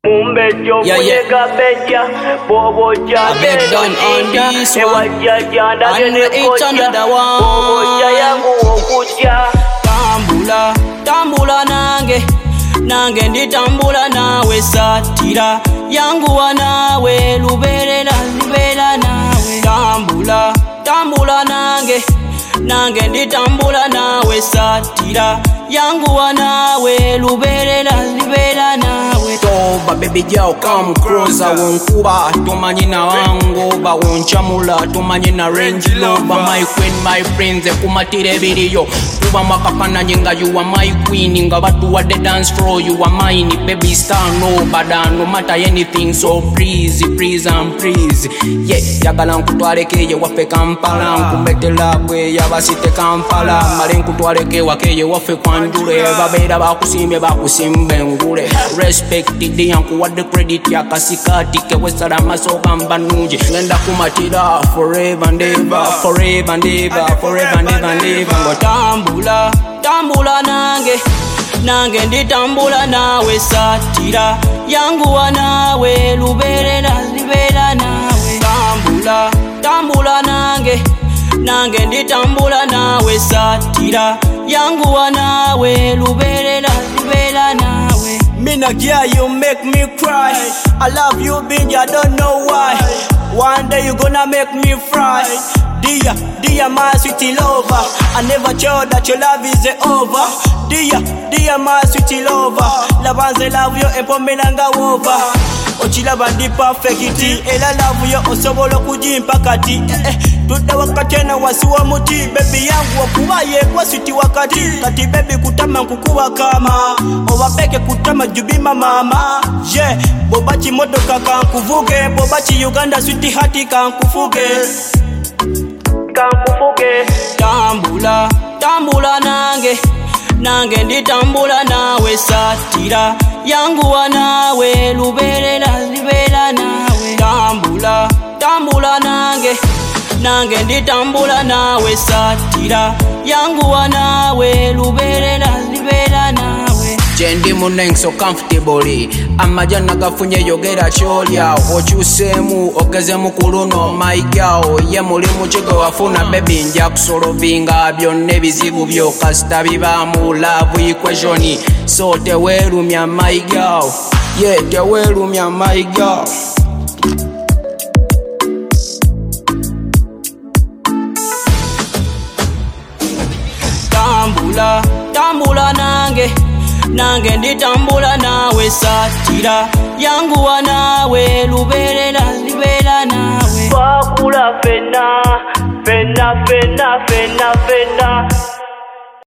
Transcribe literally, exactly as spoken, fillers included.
Mumbejo Yeah, yeah. Kujeka Beja Bobo I beg done on this one. And each another one. Bobo Jayangu Okuja Tambula, tambula nange Nange nditambula nawe satira yangu wanawe luberera libera nawe. Tambula, tambula nange Nange nditambula nawe satira yangu wanawe luberera libera nawe. Toba baby girl come closer wonkuba tumanyi na wangu ba wonchamula tumanyi na range lover my queen my prince kumatire biriyo kuba makakana nyinga you are my queen nga batu wa the dance floor you are mine baby star no bada no matter anything so please please and please yeah yagala nkutwaleke wafe Kampala nkumbetela bwe yabasite Kampala male nkutwaleke wakeye wafe kwanjule babera bakusimbe bakusimbe ngule respect the yanku what the credit ya kasikati ke wesala masoka mbanuje ngenda kumatira forever and ever forever and ever forever and ever and ever ngo tambula tambula nange nange nditambula nawe satira yangu wanawe luberera libera nawe. Tambula tambula nange nange nditambula nawe satira yangu wanawe luberera libera nawe. Mina girl, you make me cry. I love you, binge, I don't know why. One day you gonna make me fry. Dear, dear, my sweetie lover, I never thought that your love is over. Dear, dear, my sweetie lover, labanze love you empomelanga over. Ochilaba ndi perfect, ela love you osobola kujimpa kati. Eh, eh, tuda wakati na wasiwa muti, baby yangu wakuwaye kwa sweetie wakati. Kati baby kutama nkukuwa kama, owapeke kutama jubima mama. Yeah, bobachi moto kakankuvuge, bobachi Uganda sweetie hati kankufuge. Kankufuge Tambula, tambula nange Nange nditambula nawe satira yangu wanawe luberera libera nawe. Tambula, tambula nange Nange nditambula nawe satira yangu wanawe luberera libera nawe. Jendi muneng so comfortably amajana gafunye yogera cholya okyusemu ogezemu kuluno my girl ye muli mukigo wafuna baby nja kusolovinga byonna ebizibu byo kasita biba mu love equation so tewerumya my girl yeah tewerumya my girl. Tambula tambula nange Nange nditambula nawe satira yangu wanawe luberera libera nawe. Fakula fena Fena fena fena fena